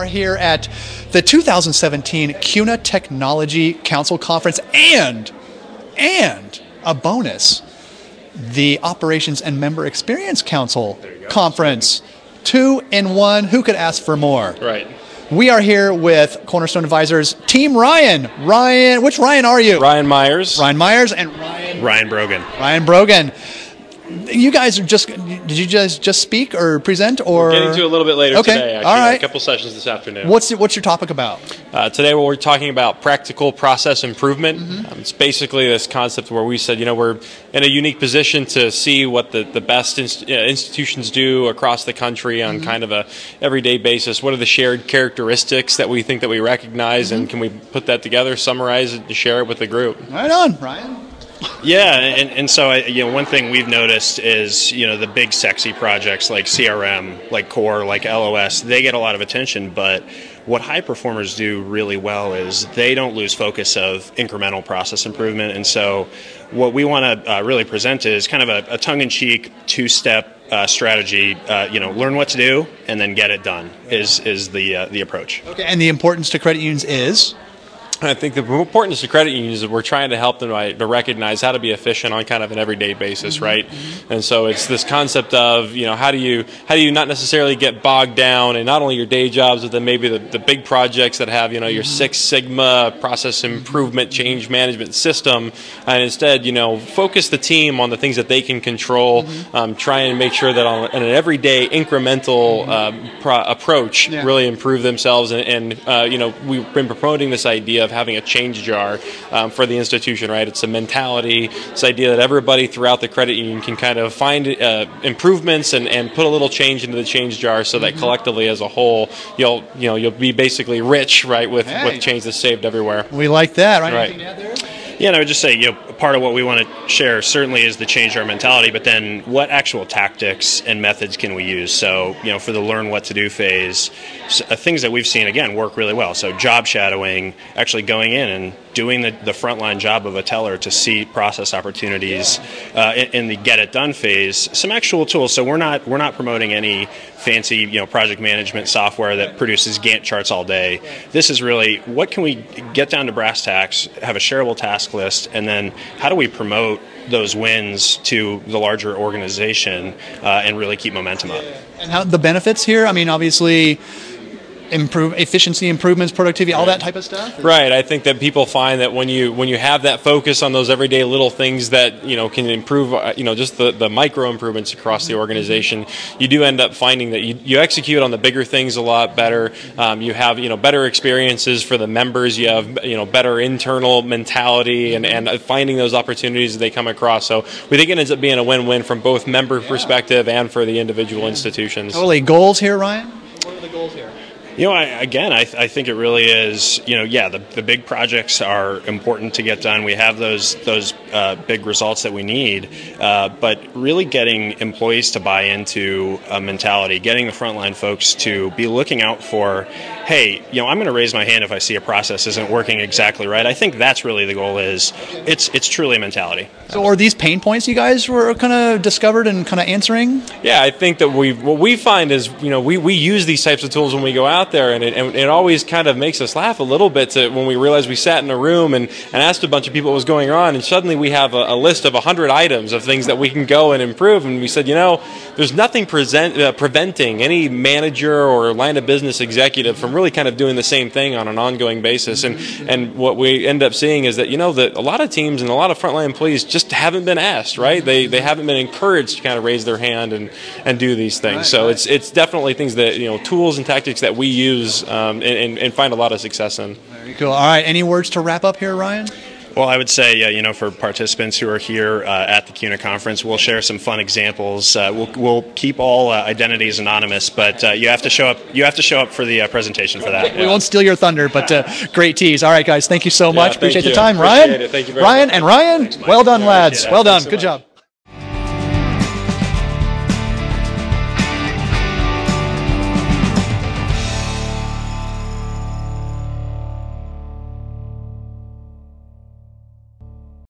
are here at the 2017 CUNA Technology Council Conference and a bonus, the Operations and Member Experience Council Conference. 2 in 1. Who could ask for more? Right. We are here with Cornerstone Advisors Team Ryan. Ryan, which Ryan are you? Ryan Myers. Ryan Myers and Ryan Brogan. Ryan Brogan. You guys are did you just speak or present or? We're getting to a little bit later today, actually. All right. A couple sessions this afternoon. What's your topic about? Today we're talking about practical process improvement. It's basically this concept where we said, we're in a unique position to see what the best institutions do across the country on kind of a everyday basis. What are the shared characteristics that we think that we recognize, and can we put that together, summarize it, and share it with the group? Right on, Ryan. Yeah, and so one thing we've noticed is the big sexy projects like CRM, like Core, like LOS, they get a lot of attention, but what high performers do really well is they don't lose focus of incremental process improvement. And so what we want to really present is kind of a tongue-in-cheek two-step strategy. Learn what to do and then get it done is the approach. Okay, and the importance to credit unions is? I think the importance to credit unions is that we're trying to help them to recognize how to be efficient on kind of an everyday basis, right? And so it's this concept of how do you not necessarily get bogged down in not only your day jobs, but then maybe the big projects that have your Six Sigma process improvement change management system, and instead focus the team on the things that they can control, try and make sure that on an everyday incremental approach really improve themselves, and we've been promoting this idea of having a change jar for the institution, right? It's a mentality, this idea that everybody throughout the credit union can kind of find improvements and put a little change into the change jar, so that collectively as a whole, you'll be basically rich, right, with change that's saved everywhere. We like that, right? Right. Yeah, and I would just say, part of what we want to share certainly is the change our mentality, but then what actual tactics and methods can we use? So, for the learn what to do phase, things that we've seen, again, work really well. So job shadowing, actually going in and doing the frontline job of a teller to see process opportunities in the get it done phase, some actual tools. So we're not promoting any fancy project management software that produces Gantt charts all day. This is really what can we get down to brass tacks, have a shareable task list, and then how do we promote those wins to the larger organization and really keep momentum up. And how the benefits here? I mean, obviously, improve efficiency improvements, productivity, all that type of stuff. Right. I think that people find that when you have that focus on those everyday little things that can improve, just the micro improvements across the organization, you do end up finding that you execute on the bigger things a lot better. You have better experiences for the members. You have better internal mentality and finding those opportunities as they come across. So we think it ends up being a win-win from both member perspective and for the individual institutions. Totally. Goals here, Ryan? What are the goals here? I think it really is, the big projects are important to get done. We have those big results that we need, but really getting employees to buy into a mentality, getting the frontline folks to be looking out for, hey, I'm going to raise my hand if I see a process isn't working exactly right. I think that's really the goal is it's truly a mentality. So are these pain points you guys were kind of discovered and kind of answering? Yeah, I think that what we find is, we use these types of tools when we go out there, and it always kind of makes us laugh a little bit when we realize we sat in a room and asked a bunch of people what was going on, and suddenly we have a list of 100 items of things that we can go and improve, and we said, there's nothing preventing any manager or line of business executive from really kind of doing the same thing on an ongoing basis, and what we end up seeing is that, that a lot of teams and a lot of frontline employees just haven't been asked, right? They haven't been encouraged to kind of raise their hand and do these things. Right, so it's definitely things that, tools and tactics that we use and find a lot of success in. Very cool. All right, any words to wrap up here, Ryan? Well, I would say, for participants who are here at the CUNA conference, we'll share some fun examples. We'll keep all identities anonymous, but you have to show up. You have to show up for the presentation for that. We won't steal your thunder, but great tease. All right, guys, thank you so much. Appreciate the time, Appreciate Ryan. it. Thank you very Ryan much. And Ryan, well done, lads. Well done. Good job.